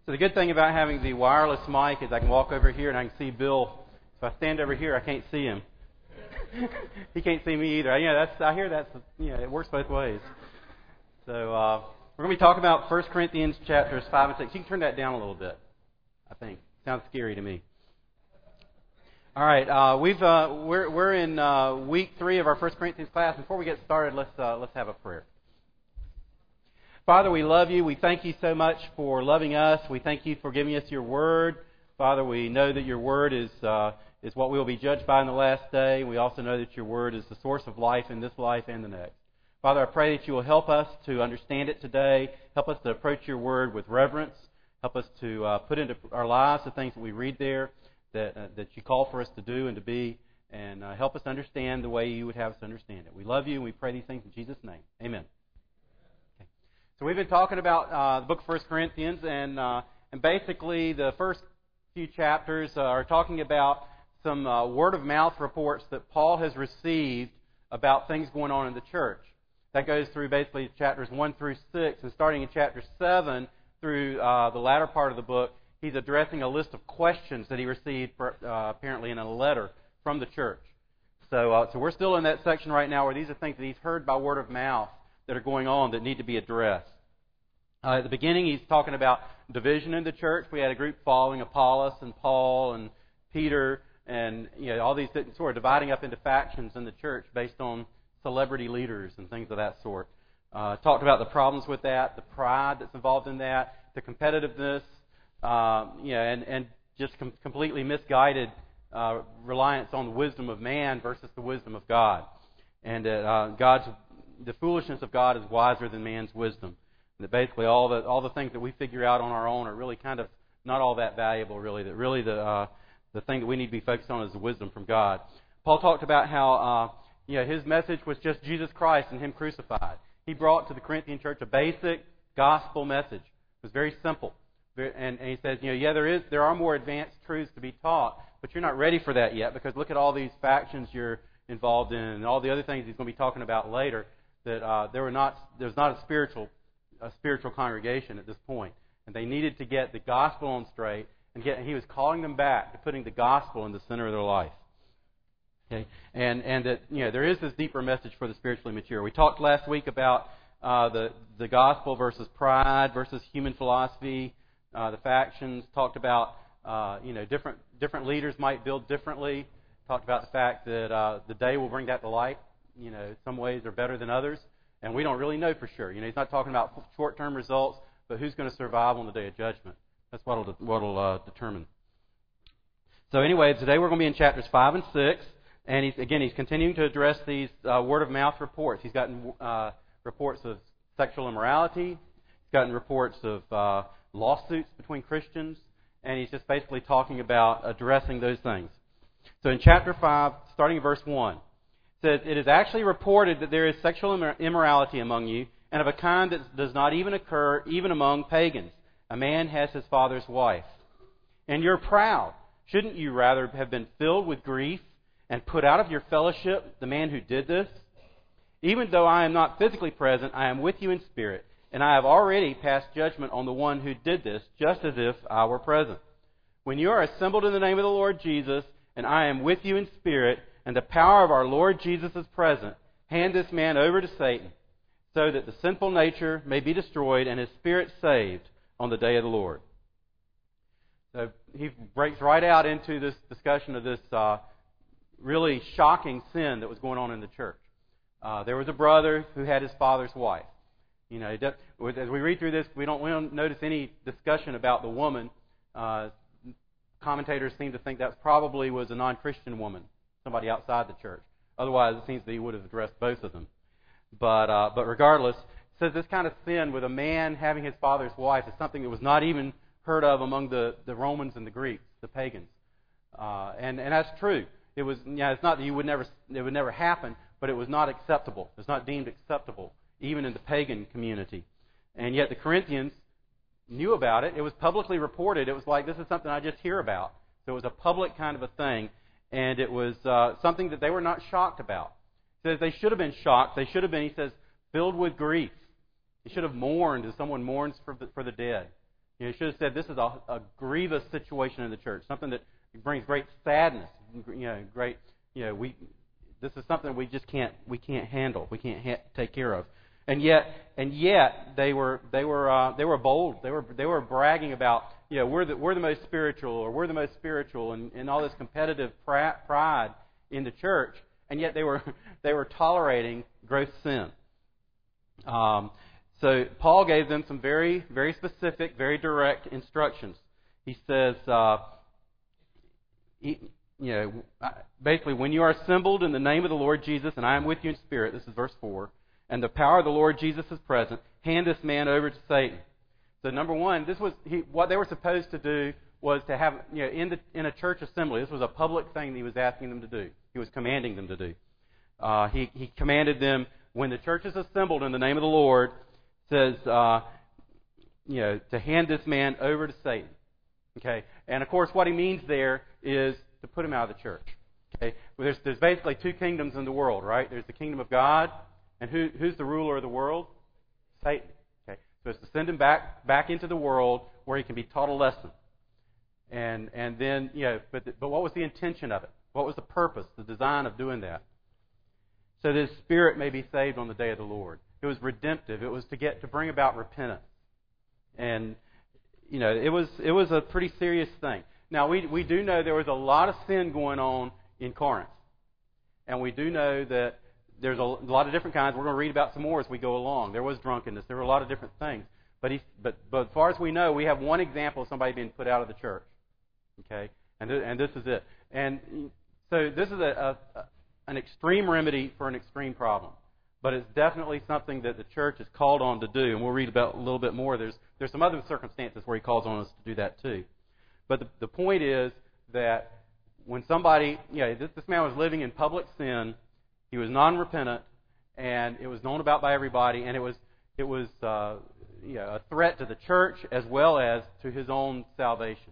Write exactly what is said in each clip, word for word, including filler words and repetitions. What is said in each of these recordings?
So the good thing about having the wireless mic is I can walk over here and I can see Bill. If I stand over here, I can't see him. He can't see me either. You know, that's I hear that's you know it works both ways. So uh, we're going to be talking about First Corinthians chapters five and six. You can turn that down a little bit. I think sounds scary to me. All right, uh, we've uh, we're we're in uh, week three of our First Corinthians class. Before we get started, let's uh, let's have a prayer. Father, we love you. We thank you so much for loving us. We thank you for giving us your word. Father, we know that your word is uh, is what we will be judged by in the last day. We also know that your word is the source of life in this life and the next. Father, I pray that you will help us to understand it today. Help us to approach your word with reverence. Help us to uh, put into our lives the things that we read there that uh, that you call for us to do and to be. And uh, help us understand the way you would have us understand it. We love you and we pray these things in Jesus' name. Amen. So we've been talking about uh, the book of First Corinthians, and uh, and basically the first few chapters uh, are talking about some uh, word-of-mouth reports that Paul has received about things going on in the church. That goes through basically chapters one through six, and starting in chapter seven through uh, the latter part of the book, he's addressing a list of questions that he received for, uh, apparently in a letter from the church. So, uh, so we're still in that section right now where these are things that he's heard by word of mouth that are going on that need to be addressed. Uh, at the beginning, he's talking about division in the church. We had a group following Apollos and Paul and Peter, and you know all these sort of dividing up into factions in the church based on celebrity leaders and things of that sort. Uh, talked about the problems with that, the pride that's involved in that, the competitiveness, uh, you know, and and just com- completely misguided uh, reliance on the wisdom of man versus the wisdom of God, and that uh, God's the foolishness of God is wiser than man's wisdom. And that basically all the all the things that we figure out on our own are really kind of not all that valuable, really. That really the uh, the thing that we need to be focused on is the wisdom from God. Paul talked about how uh, you know his message was just Jesus Christ and Him crucified. He brought to the Corinthian church a basic gospel message. It was very simple, and, and he says, you know, yeah, there is there are more advanced truths to be taught, but you're not ready for that yet because look at all these factions you're involved in and all the other things he's going to be talking about later. That uh, there were not, there was not a spiritual, a spiritual congregation at this point, and they needed to get the gospel on straight, and get. And he was calling them back to putting the gospel in the center of their life. Okay, and and that you know there is this deeper message for the spiritually mature. We talked last week about uh, the the gospel versus pride versus human philosophy, uh, the factions. Talked about uh, you know different different leaders might build differently. Talked about the fact that uh, the day will bring that to light. You know, some ways are better than others, and we don't really know for sure. You know, he's not talking about short-term results, but who's going to survive on the day of judgment. That's what'll what'll uh, determine. So anyway, today we're going to be in chapters five and six, and he's again he's continuing to address these uh, word-of-mouth reports. He's gotten uh, reports of sexual immorality. He's gotten reports of uh, lawsuits between Christians, and he's just basically talking about addressing those things. So in chapter five, starting in verse one. Says, it is actually reported that there is sexual immorality among you, and of a kind that does not even occur even among pagans. A man has his father's wife. And you're proud. Shouldn't you rather have been filled with grief and put out of your fellowship the man who did this? Even though I am not physically present, I am with you in spirit, and I have already passed judgment on the one who did this, just as if I were present. When you are assembled in the name of the Lord Jesus, and I am with you in spirit, and the power of our Lord Jesus is present, hand this man over to Satan, so that the sinful nature may be destroyed and his spirit saved on the day of the Lord. So he breaks right out into this discussion of this uh, really shocking sin that was going on in the church. Uh, there was a brother who had his father's wife. You know, as we read through this, we don't, we don't notice any discussion about the woman. Uh, commentators seem to think that probably was a non-Christian woman. Somebody outside the church. Otherwise, it seems that he would have addressed both of them. But uh, but regardless, it says this kind of sin with a man having his father's wife is something that was not even heard of among the, the Romans and the Greeks, the pagans. Uh, and and that's true. It was you know, it's not that you would never it would never happen, but it was not acceptable. It was not deemed acceptable even in the pagan community. And yet the Corinthians knew about it. It was publicly reported. It was like this is something I just hear about. So it was a public kind of a thing. And it was uh, something that they were not shocked about. He says they should have been shocked. They should have been, he says, filled with grief. He should have mourned as someone mourns for the, for the dead. You know, he should have said, this is a, a grievous situation in the church, something that brings great sadness. You know, great. You know, we. This is something we just can't we can't handle. We can't ha- take care of. And yet, and yet they were they were uh, they were bold. They were they were bragging about, you know, we're the we're the most spiritual, or we're the most spiritual, and, and all this competitive pride in the church. And yet they were they were tolerating gross sin. Um, so Paul gave them some very very specific, very direct instructions. He says, uh, he, you know, basically, when you are assembled in the name of the Lord Jesus, and I am with you in spirit. This is verse four. And the power of the Lord Jesus is present. Hand this man over to Satan. So number one, this was he, what they were supposed to do was to have, you know, in the in a church assembly. This was a public thing that he was asking them to do. He was commanding them to do. Uh, he he commanded them, when the church is assembled in the name of the Lord, says, uh, you know, to hand this man over to Satan. Okay, and of course, what he means there is to put him out of the church. Okay, well, there's there's basically two kingdoms in the world, right? There's the kingdom of God. And who, who's the ruler of the world? Satan. Okay, so it's to send him back back into the world where he can be taught a lesson. And and then, you know, but the, but what was the intention of it? What was the purpose, the design of doing that? So that his spirit may be saved on the day of the Lord. It was redemptive. It was to get to bring about repentance. And you know, it was it was a pretty serious thing. Now we we do know there was a lot of sin going on in Corinth, and we do know that there's a lot of different kinds. We're going to read about some more as we go along. There was drunkenness. There were a lot of different things. But he, but, but as far as we know, we have one example of somebody being put out of the church. Okay, and th- and this is it. And so this is a, a, a an extreme remedy for an extreme problem. But it's definitely something that the church is called on to do. And we'll read about a little bit more. There's there's some other circumstances where he calls on us to do that too. But the, the point is that when somebody, you know, this, this man was living in public sin. He was non-repentant, and it was known about by everybody, and it was it was uh, you know, a threat to the church as well as to his own salvation.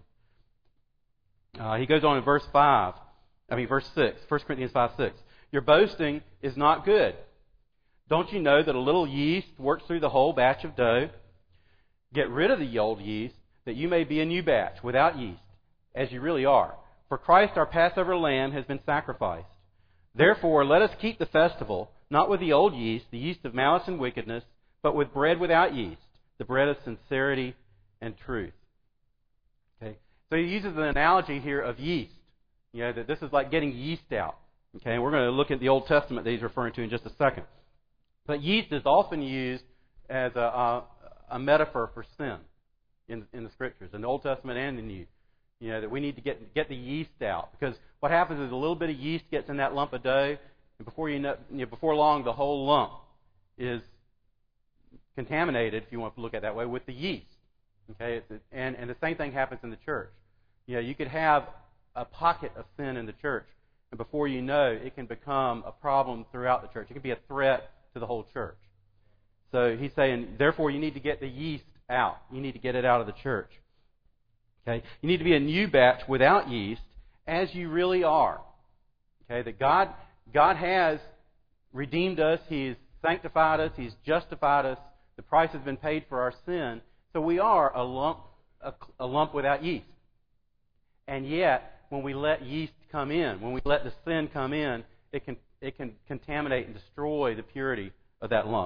Uh, he goes on in verse five, I mean verse six, First Corinthians five six. Your boasting is not good. Don't you know that a little yeast works through the whole batch of dough? Get rid of the old yeast, that you may be a new batch, without yeast, as you really are. For Christ, our Passover lamb, has been sacrificed. Therefore, let us keep the festival, not with the old yeast, the yeast of malice and wickedness, but with bread without yeast, the bread of sincerity and truth. Okay, so he uses an analogy here of yeast. You know, that this is like getting yeast out. Okay, and we're going to look at the Old Testament that he's referring to in just a second. But yeast is often used as a, a, a metaphor for sin in, in the Scriptures, in the Old Testament and the New. You know, that we need to get get the yeast out, because what happens is a little bit of yeast gets in that lump of dough, and before you know, you know before long, the whole lump is contaminated, if you want to look at it that way, with the yeast. Okay, it's, and and the same thing happens in the church. You know, you could have a pocket of sin in the church, and before you know, it can become a problem throughout the church. It can be a threat to the whole church. So he's saying, therefore, you need to get the yeast out. You need to get it out of the church. Okay, you need to be a new batch without yeast, as you really are. Okay, that God God has redeemed us. He's sanctified us. He's justified us. The price has been paid for our sin. So we are a lump a, a lump without yeast. And yet, when we let yeast come in, when we let the sin come in, it can it can contaminate and destroy the purity of that lump.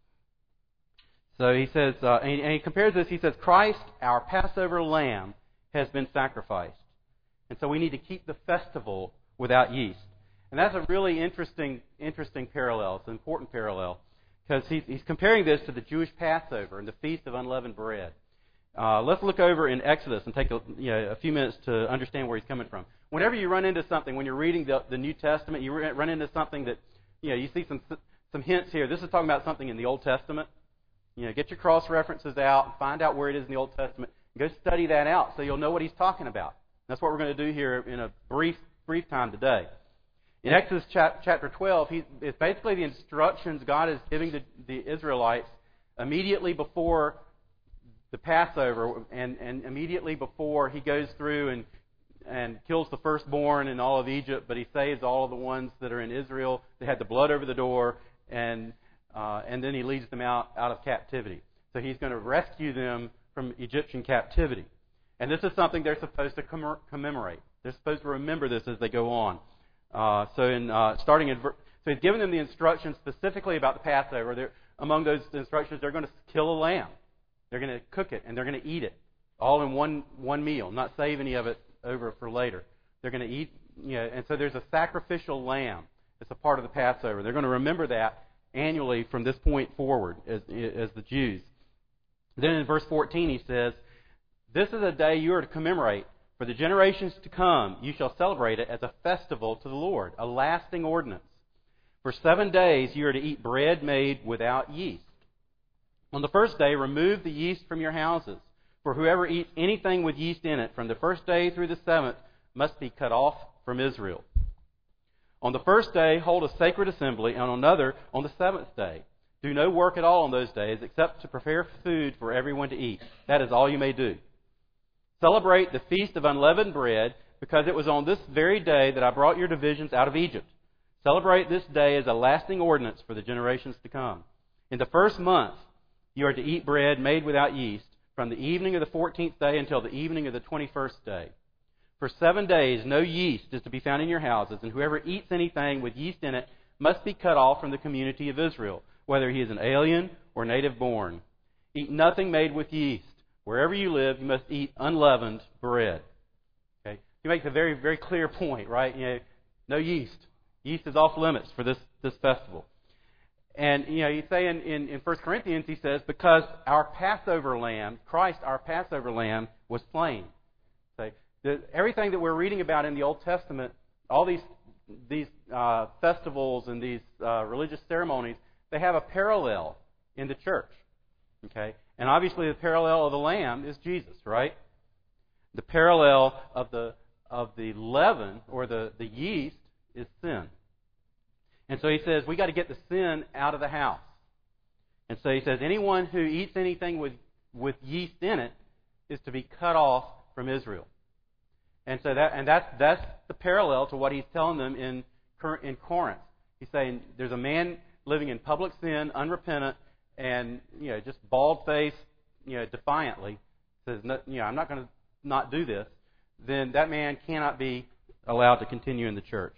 So he says, uh, and, he, and he compares this. He says, Christ, our Passover lamb, has been sacrificed. And so we need to keep the festival without yeast. And that's a really interesting interesting parallel. It's an important parallel, because he's, he's comparing this to the Jewish Passover and the Feast of Unleavened Bread. Uh, let's look over in Exodus and take a, you know, a few minutes to understand where he's coming from. Whenever you run into something, when you're reading the, the New Testament, you run into something that, you know, you see some some hints here. This is talking about something in the Old Testament. You know, get your cross references out and find out where it is in the Old Testament. Go study that out so you'll know what he's talking about. That's what we're going to do here in a brief brief time today. In Exodus chapter twelve, he, it's basically the instructions God is giving the, the Israelites immediately before the Passover, and, and immediately before he goes through and and kills the firstborn in all of Egypt, but he saves all of the ones that are in Israel. They had the blood over the door, and uh, and then he leads them out, out of captivity. So he's going to rescue them from Egyptian captivity. And this is something they're supposed to commemorate. They're supposed to remember this as they go on. Uh, so in uh, starting in, so he's given them the instructions specifically about the Passover. They're, among those instructions, they're going to kill a lamb. They're going to cook it and they're going to eat it all in one one meal, not save any of it over for later. They're going to eat, you know, and so there's a sacrificial lamb. It's a part of the Passover. They're going to remember that annually from this point forward as, as the Jews. Then in verse fourteen he says, "This is a day you are to commemorate. For the generations to come, you shall celebrate it as a festival to the Lord, a lasting ordinance. For seven days you are to eat bread made without yeast. On the first day, remove the yeast from your houses. For whoever eats anything with yeast in it from the first day through the seventh must be cut off from Israel. On the first day, hold a sacred assembly, and on another on the seventh day. Do no work at all on those days except to prepare food for everyone to eat. That is all you may do. Celebrate the Feast of Unleavened Bread, because it was on this very day that I brought your divisions out of Egypt. Celebrate this day as a lasting ordinance for the generations to come. In the first month, you are to eat bread made without yeast, from the evening of the fourteenth day until the evening of the twenty-first day. For seven days no yeast is to be found in your houses, and whoever eats anything with yeast in it must be cut off from the community of Israel, whether he is an alien or native born. Eat nothing made with yeast. Wherever you live, you must eat unleavened bread." Okay, he makes a very, very clear point, right? You know, no yeast. Yeast is off limits for this, this festival. And you know, you say in, in, in First Corinthians, he says, because our Passover lamb, Christ, our Passover lamb, was slain. So the, everything that we're reading about in the Old Testament, all these these uh, festivals and these uh, religious ceremonies, they have a parallel in the church. Okay. And obviously the parallel of the lamb is Jesus, right? The parallel of the of the leaven or the, the yeast is sin. And so he says we got to get the sin out of the house. And so he says anyone who eats anything with, with yeast in it is to be cut off from Israel. And so that and that's that's the parallel to what he's telling them in in Corinth. He's saying there's a man living in public sin, unrepentant, and you know, just bald-faced, you know, defiantly says, no, you know, I'm not going to not do this. Then that man cannot be allowed to continue in the church.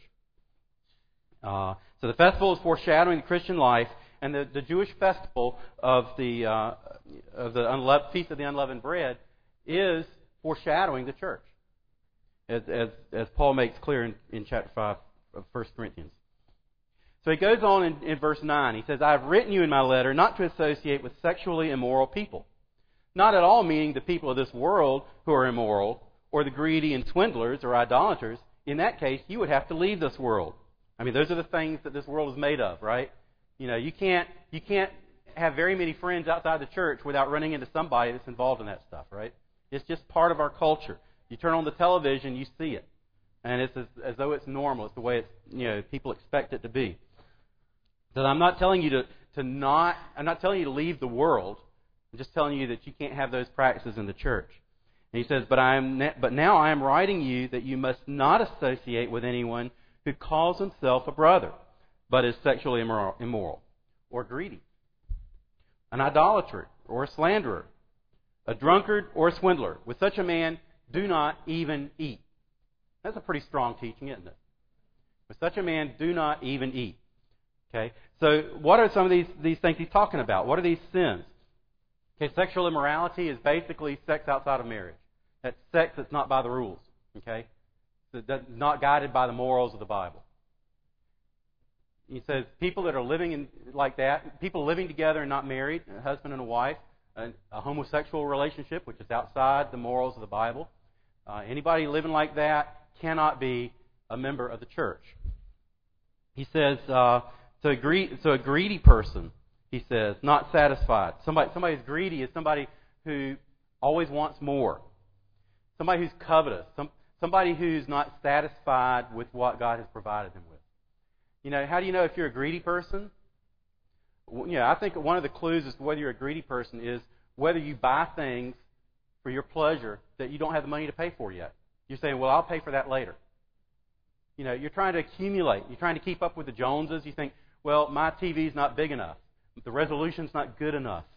Uh, so the festival is foreshadowing the Christian life, and the, the Jewish festival of the uh, of the unle- Feast of the Unleavened Bread is foreshadowing the church, as as, as Paul makes clear in, in chapter five of First Corinthians. So he goes on in, in verse nine. He says, "I have written you in my letter not to associate with sexually immoral people." Not at all meaning the people of this world who are immoral, or the greedy and swindlers or idolaters. In that case, you would have to leave this world. I mean, those are the things that this world is made of, right? You know, you can't you can't have very many friends outside the church without running into somebody that's involved in that stuff, right? It's just part of our culture. You turn on the television, you see it, and it's as, as though it's normal. It's the way it's, you know, people expect it to be. So I'm not telling you to, to not, I'm not telling you to leave the world. I'm just telling you that you can't have those practices in the church. And he says, but I am, but now I am writing you that you must not associate with anyone who calls himself a brother, but is sexually immoral, immoral or greedy, an idolater or a slanderer, a drunkard or a swindler. With such a man, do not even eat. That's a pretty strong teaching, isn't it? With such a man, do not even eat. Okay, so what are some of these, these things he's talking about? What are these sins? Okay, sexual immorality is basically sex outside of marriage. That's sex that's not by the rules. Okay, that's not guided by the morals of the Bible. He says people that are living in like that, people living together and not married, a husband and a wife, a, a homosexual relationship, which is outside the morals of the Bible. Uh, anybody living like that cannot be a member of the church. He says. Uh, So a, greedy, so a greedy person, he says, not satisfied. Somebody, somebody who's greedy is somebody who always wants more. Somebody who's covetous. Some, somebody who's not satisfied with what God has provided them with. You know, how do you know if you're a greedy person? Well, you know, I think one of the clues as to whether you're a greedy person is whether you buy things for your pleasure that you don't have the money to pay for yet. You're saying, well, I'll pay for that later. You know, you're trying to accumulate. You're trying to keep up with the Joneses. You think, well, my T V's not big enough. The resolution's not good enough.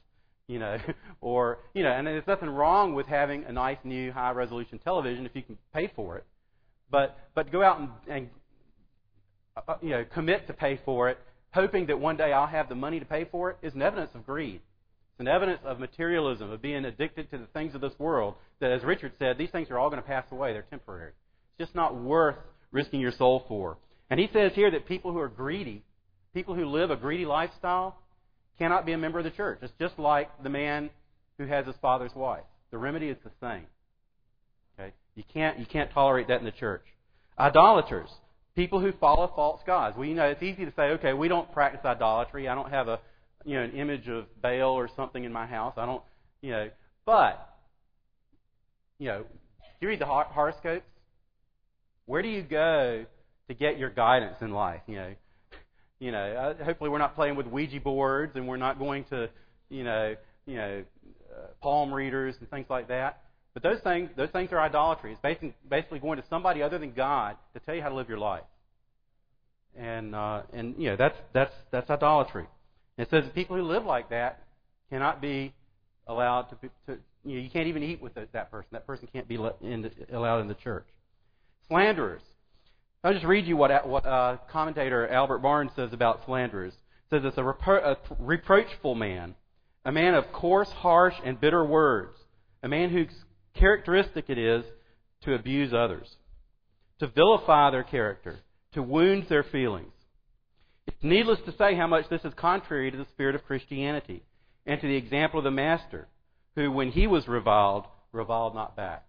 you know, or, you know, and there's nothing wrong with having a nice new high-resolution television if you can pay for it. But but go out and, and uh, you know, commit to pay for it, hoping that one day I'll have the money to pay for it, is an evidence of greed. It's an evidence of materialism, of being addicted to the things of this world, that, as Richard said, these things are all going to pass away. They're temporary. It's just not worth risking your soul for. And he says here that people who are greedy, people who live a greedy lifestyle, cannot be a member of the church. It's just like the man who has his father's wife. The remedy is the same. Okay? You can't you can't tolerate that in the church. Idolaters, people who follow false gods. Well, you know, it's easy to say, okay, we don't practice idolatry. I don't have a you know an image of Baal or something in my house. I don't, you know, but you know, you read the horoscopes. Where do you go to get your guidance in life? You know, you know. Uh, hopefully, we're not playing with Ouija boards, and we're not going to, you know, you know, uh, palm readers and things like that. But those things, those things are idolatry. It's basically, basically going to somebody other than God to tell you how to live your life. And uh, and you know that's that's that's idolatry. And it says that people who live like that cannot be allowed to. Be, to you know, you can't even eat with the, that person. That person can't be let in the, allowed in the church. Slanderers. I'll just read you what what uh, commentator Albert Barnes says about slanderers. It says it's a, repro- a reproachful man, a man of coarse, harsh, and bitter words, a man whose characteristic it is to abuse others, to vilify their character, to wound their feelings. It's needless to say how much this is contrary to the spirit of Christianity and to the example of the Master, who, when he was reviled, reviled not back.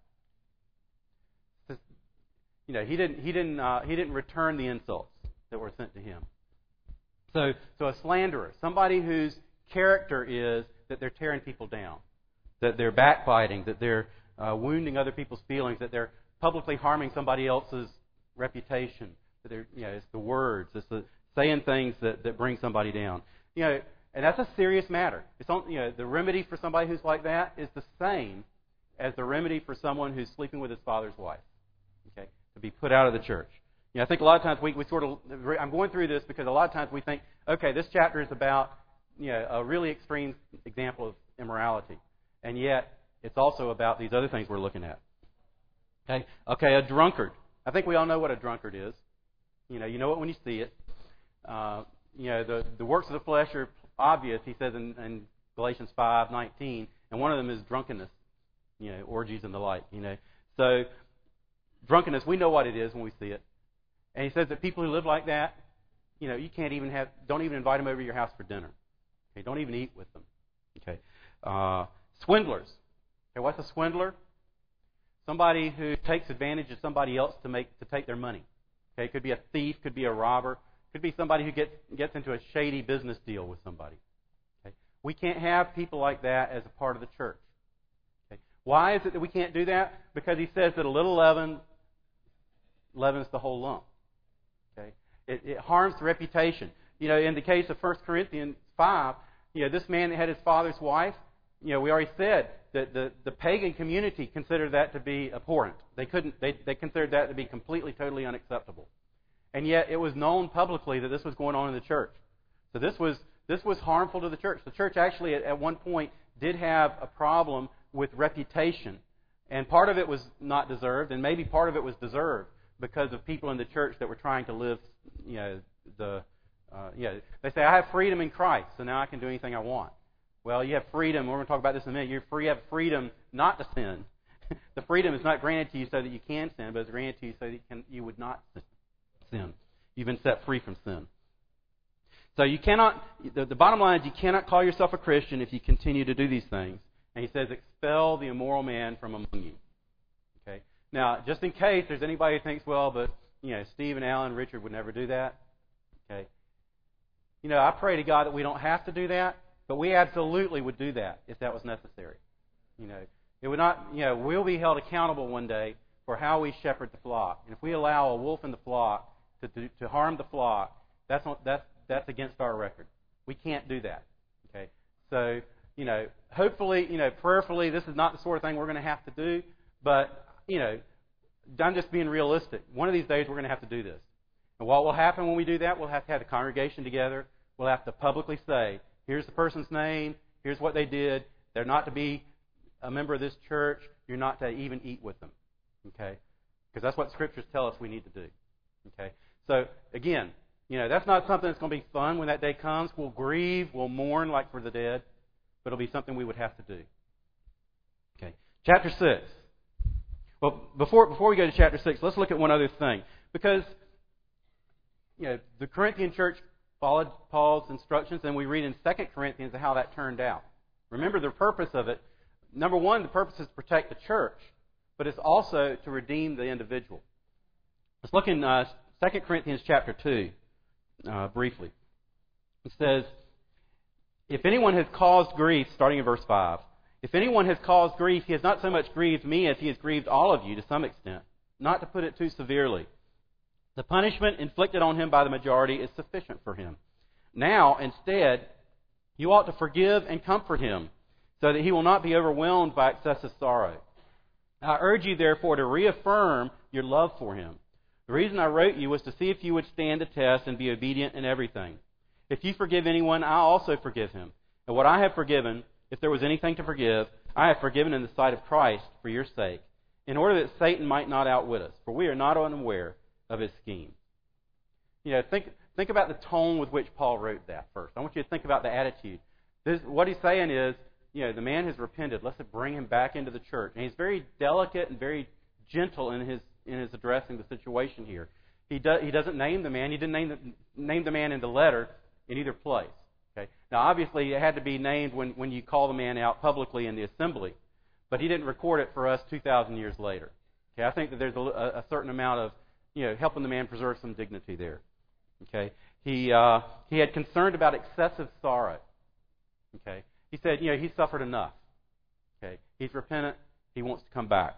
You know, he didn't. He didn't. Uh, he didn't return the insults that were sent to him. So, so a slanderer, somebody whose character is that they're tearing people down, that they're backbiting, that they're uh, wounding other people's feelings, that they're publicly harming somebody else's reputation. That they're, you know, it's the words, it's the saying things that, that bring somebody down. You know, and that's a serious matter. It's on, you know, the remedy for somebody who's like that is the same as the remedy for someone who's sleeping with his father's wife. Okay. To be put out of the church. You know, I think a lot of times we, we sort of, I'm going through this because a lot of times we think, okay, this chapter is about, you know, a really extreme example of immorality. And yet, it's also about these other things we're looking at. Okay, okay, a drunkard. I think we all know what a drunkard is. You know, you know it when you see it. Uh, you know, the, the works of the flesh are obvious, he says in, in Galatians five nineteen, and one of them is drunkenness, you know, orgies and the like, you know. So, drunkenness, we know what it is when we see it. And he says that people who live like that, you know, you can't even have, don't even invite them over to your house for dinner. Okay, don't even eat with them. Okay, uh, swindlers. Okay, what's a swindler? Somebody who takes advantage of somebody else to make to take their money. Okay, it could be a thief, could be a robber, could be somebody who gets gets into a shady business deal with somebody. Okay, we can't have people like that as a part of the church. Okay, why is it that we can't do that? Because he says that a little leaven leavens the whole lump. Okay, it, it harms the reputation. You know, in the case of First Corinthians five, you know, this man that had his father's wife. You know, we already said that the, the pagan community considered that to be abhorrent. They couldn't. They, they considered that to be completely, totally unacceptable. And yet, it was known publicly that this was going on in the church. So this was this was harmful to the church. The church actually, at, at one point, did have a problem with reputation, and part of it was not deserved, and maybe part of it was deserved because of people in the church that were trying to live. You know, the uh, you know, they say, I have freedom in Christ, so now I can do anything I want. Well, you have freedom. We're going to talk about this in a minute. You're free. You have freedom not to sin. The freedom is not granted to you so that you can sin, but it's granted to you so that you, can, you would not sin. You've been set free from sin. So you cannot. The, the bottom line is you cannot call yourself a Christian if you continue to do these things. And he says, expel the immoral man from among you. Okay. Now, just in case there's anybody who thinks, well, but you know, Steve and Alan, Richard would never do that. Okay. You know, I pray to God that we don't have to do that. But we absolutely would do that if that was necessary. You know, it would not. You know, we'll be held accountable one day for how we shepherd the flock. And if we allow a wolf in the flock to to, to harm the flock, that's not, that's that's against our record. We can't do that. Okay. So you know, hopefully, you know, prayerfully, this is not the sort of thing we're going to have to do. But you know, I'm just being realistic. One of these days, we're going to have to do this. And what will happen when we do that? We'll have to have the congregation together. We'll have to publicly say, here's the person's name. Here's what they did. They're not to be a member of this church. You're not to even eat with them. Okay? Because that's what Scriptures tell us we need to do. Okay? So, again, you know, that's not something that's going to be fun when that day comes. We'll grieve, we'll mourn like for the dead, but it'll be something we would have to do. Okay. Chapter six. Well, before before we go to chapter six, let's look at one other thing. Because, you know, the Corinthian church followed Paul's instructions, and we read in Second Corinthians how that turned out. Remember the purpose of it. Number one, the purpose is to protect the church, but it's also to redeem the individual. Let's look in uh, Second Corinthians chapter two uh, briefly. It says, if anyone has caused grief, starting in verse five, if anyone has caused grief, he has not so much grieved me as he has grieved all of you to some extent, not to put it too severely. The punishment inflicted on him by the majority is sufficient for him. Now, instead, you ought to forgive and comfort him, so that he will not be overwhelmed by excessive sorrow. I urge you, therefore, to reaffirm your love for him. The reason I wrote you was to see if you would stand the test and be obedient in everything. If you forgive anyone, I also forgive him. And what I have forgiven, if there was anything to forgive, I have forgiven in the sight of Christ for your sake, in order that Satan might not outwit us, for we are not unaware of his scheme. You know, think think about the tone with which Paul wrote that first. I want you to think about the attitude. This, what he's saying is, you know, the man has repented. Let's bring him back into the church. And he's very delicate and very gentle in his in his addressing the situation here. He does he doesn't name the man. He didn't name the name the man in the letter in either place. Okay. Now, obviously, it had to be named when, when you call the man out publicly in the assembly, but he didn't record it for us two thousand years later. Okay. I think that there's a, a certain amount of, you know, helping the man preserve some dignity there. Okay. He uh, he had concerned about excessive sorrow. Okay. He said, you know, he suffered enough. Okay. He's repentant. He wants to come back.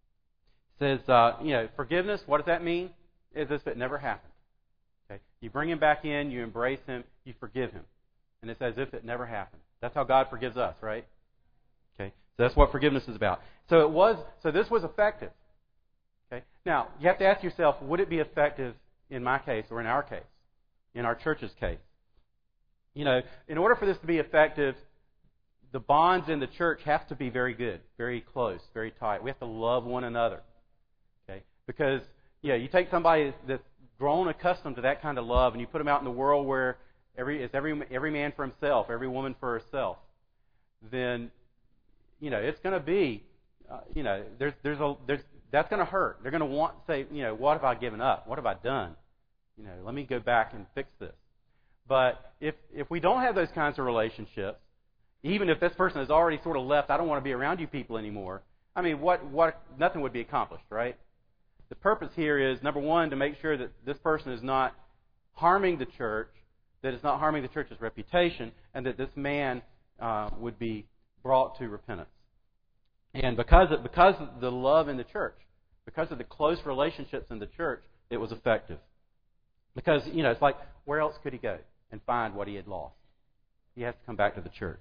He says, uh, you know, forgiveness. What does that mean? Is as if it never happened. Okay. You bring him back in. You embrace him. You forgive him. And it's as if it never happened. That's how God forgives us, right? Okay. So that's what forgiveness is about. So it was. So this was effective. Okay. Now you have to ask yourself, would it be effective in my case or in our case, in our church's case? You know, in order for this to be effective, the bonds in the church have to be very good, very close, very tight. We have to love one another. Okay. Because yeah, you take somebody that's grown accustomed to that kind of love, and you put them out in the world where Every it's every every man for himself, every woman for herself. Then, you know, it's going to be, uh, you know, there's there's a there's that's going to hurt. They're going to want to say, you know, what have I given up? What have I done? You know, let me go back and fix this. But if if we don't have those kinds of relationships, even if this person has already sort of left, I don't want to be around you people anymore. I mean, what what nothing would be accomplished, right? The purpose here is, number one, to make sure that this person is not harming the church, that it's not harming the church's reputation, and that this man uh, would be brought to repentance. And because of, because of the love in the church, because of the close relationships in the church, it was effective. Because, you know, it's like, where else could he go and find what he had lost? He has to come back to the church.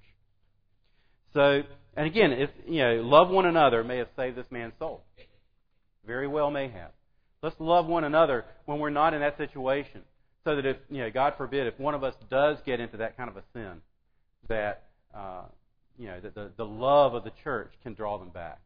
So, and again, if, you know, love one another may have saved this man's soul. Very well may have. Let's love one another when we're not in that situation. So that if, you know, God forbid, if one of us does get into that kind of a sin, that, uh, you know, that the, the love of the church can draw them back.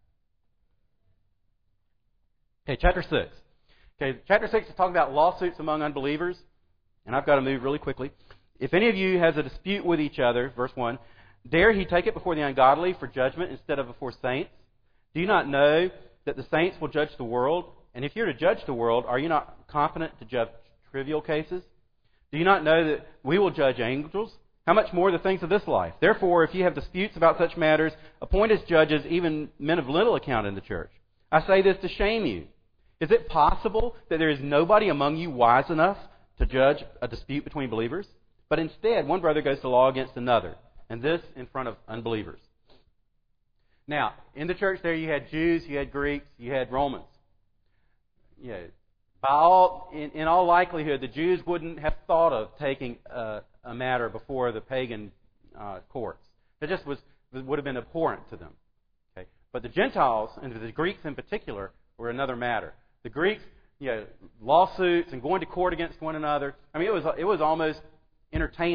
Okay, chapter six. Okay, chapter six is talking about lawsuits among unbelievers. And I've got to move really quickly. If any of you has a dispute with each other, verse one, dare he take it before the ungodly for judgment instead of before saints? Do you not know that the saints will judge the world? And if you're to judge the world, are you not competent to judge trivial cases? Do you not know that we will judge angels? How much more the things of this life? Therefore, if you have disputes about such matters, appoint as judges even men of little account in the church. I say this to shame you. Is it possible that there is nobody among you wise enough to judge a dispute between believers? But instead, one brother goes to law against another, and this in front of unbelievers. Now, in the church there, you had Jews, you had Greeks, you had Romans. You know, By all, in, in all likelihood, the Jews wouldn't have thought of taking a, a matter before the pagan uh, courts. It just was would have been abhorrent to them. Okay? But the Gentiles, and the Greeks in particular, were another matter. The Greeks, you know, lawsuits and going to court against one another. I mean, it was it was almost entertainment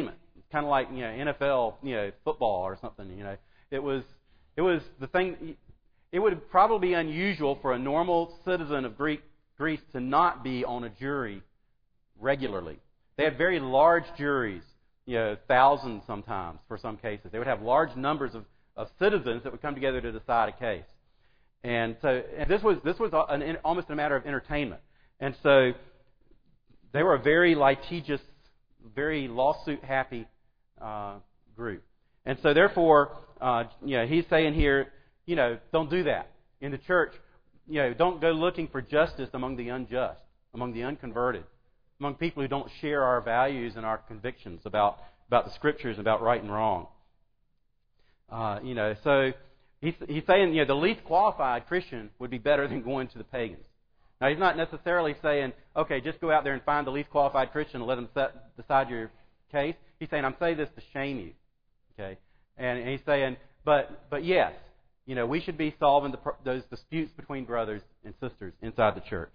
kind of like, you know, N F L, you know, football or something. You know, it was it was the thing. It would probably be unusual for a normal citizen of Greek Greece to not be on a jury regularly. They had very large juries, you know, thousands sometimes for some cases. They would have large numbers of, of citizens that would come together to decide a case. And so and this was this was an, almost a matter of entertainment. And so they were a very litigious, very lawsuit-happy uh, group. And so therefore, uh, you know, he's saying here, you know, don't do that. In the church, you know, don't go looking for justice among the unjust, among the unconverted, among people who don't share our values and our convictions about, about the Scriptures, about right and wrong. Uh, you know, so he's, he's saying, you know, the least qualified Christian would be better than going to the pagans. Now, he's not necessarily saying, okay, just go out there and find the least qualified Christian and let them set, decide your case. He's saying, I'm saying this to shame you. Okay? And, and he's saying, but but yes, you know, we should be solving the, those disputes between brothers and sisters inside the church.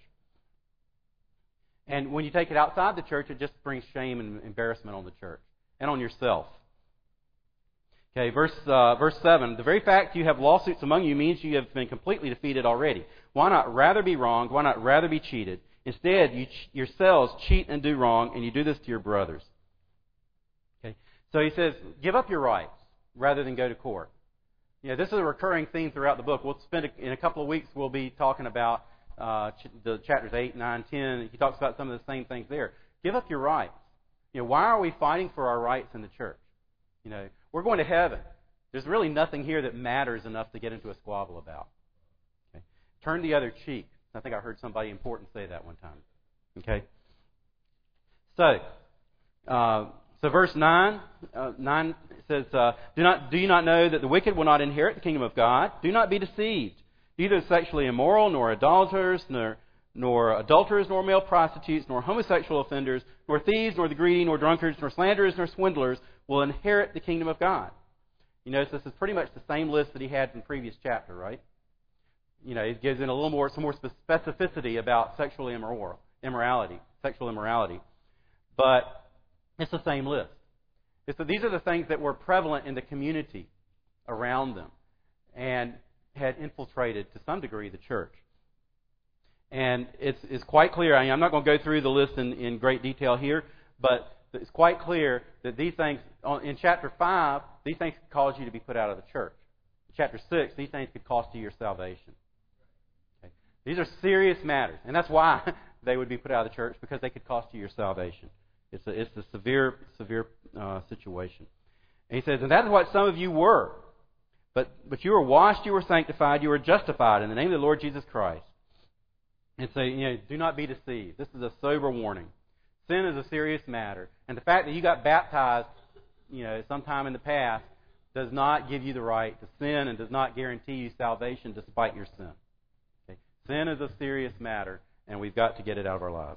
And when you take it outside the church, it just brings shame and embarrassment on the church and on yourself. Okay, verse uh, verse seven. The very fact you have lawsuits among you means you have been completely defeated already. Why not rather be wronged? Why not rather be cheated? Instead, you ch- yourselves cheat and do wrong, and you do this to your brothers. Okay, so he says, give up your rights rather than go to court. You know, this is a recurring theme throughout the book. We'll spend a, in a couple of weeks. We'll be talking about uh, ch- the chapters eight, nine, ten. He talks about some of the same things there. Give up your rights. You know, why are we fighting for our rights in the church? You know, we're going to heaven. There's really nothing here that matters enough to get into a squabble about. Okay? Turn the other cheek. I think I heard somebody important say that one time. Okay. So, uh, so verse nine, uh, nine says, uh, "Do not do you not know that the wicked will not inherit the kingdom of God? Do not be deceived. Neither sexually immoral, nor idolaters, nor nor adulterers, nor male prostitutes, nor homosexual offenders, nor thieves, nor the greedy, nor drunkards, nor slanderers, nor swindlers will inherit the kingdom of God." You notice this is pretty much the same list that he had from the previous chapter, right? You know, it gives in a little more, some more specificity about sexual immoral, immorality, sexual immorality. But it's the same list. It's that these are the things that were prevalent in the community around them and had infiltrated, to some degree, the church. And it's, it's quite clear. I mean, I'm not going to go through the list in, in great detail here, but it's quite clear that these things, in chapter five, these things could cause you to be put out of the church. In chapter six, these things could cost you your salvation. Okay? These are serious matters, and that's why they would be put out of the church, because they could cost you your salvation. It's a, it's a severe, severe uh, situation. And he says, and that is what some of you were. But, but you were washed, you were sanctified, you were justified in the name of the Lord Jesus Christ. And so, you know, do not be deceived. This is a sober warning. Sin is a serious matter. And the fact that you got baptized, you know, sometime in the past does not give you the right to sin and does not guarantee you salvation despite your sin. Okay? Sin is a serious matter, and we've got to get it out of our lives.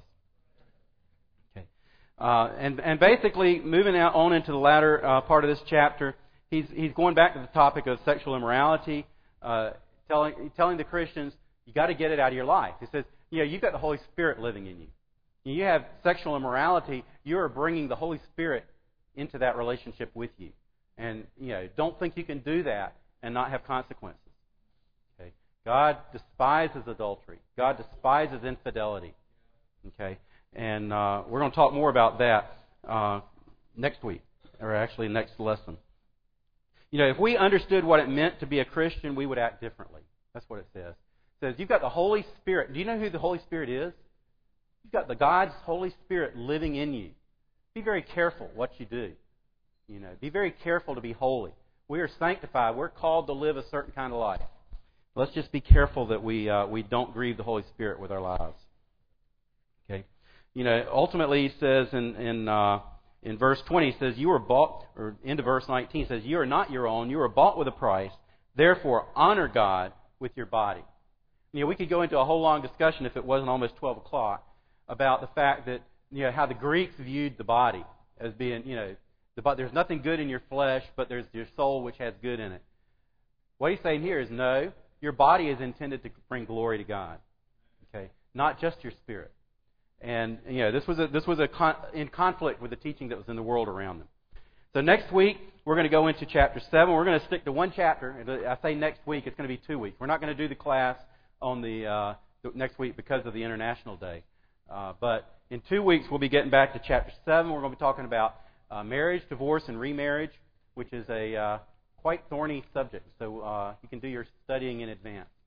Okay. Uh, and, and basically, moving out on into the latter uh, part of this chapter, he's, he's going back to the topic of sexual immorality, uh, telling, telling the Christians, you got to get it out of your life. He says, you know, you've got the Holy Spirit living in you. You have sexual immorality, you are bringing the Holy Spirit into that relationship with you. And, you know, don't think you can do that and not have consequences. Okay? God despises adultery. God despises infidelity. Okay? And uh, we're going to talk more about that uh, next week, or actually next lesson. You know, if we understood what it meant to be a Christian, we would act differently. That's what it says. It says, you've got the Holy Spirit. Do you know who the Holy Spirit is? You've got the God's Holy Spirit living in you. Be very careful what you do. You know, be very careful to be holy. We are sanctified. We're called to live a certain kind of life. Let's just be careful that we uh, we don't grieve the Holy Spirit with our lives. Okay, you know, ultimately he says in in uh, in verse twenty, he says, "You were bought," or into verse nineteen, he says, "You are not your own. You were bought with a price. Therefore, honor God with your body." You know, we could go into a whole long discussion if it wasn't almost twelve o'clock. About the fact that, you know, how the Greeks viewed the body as being, you know, the, there's nothing good in your flesh, but there's your soul which has good in it. What he's saying here is, no, your body is intended to bring glory to God, okay, not just your spirit. And, you know, this was a, this was a con, in conflict with the teaching that was in the world around them. So next week, we're going to go into chapter seven. We're going to stick to one chapter. I say next week, it's going to be two weeks. We're not going to do the class on the, uh, the next week because of the International Day. Uh, but in two weeks, we'll be getting back to chapter seven. We're going to be talking about uh, marriage, divorce, and remarriage, which is a uh, quite thorny subject. So uh, you can do your studying in advance.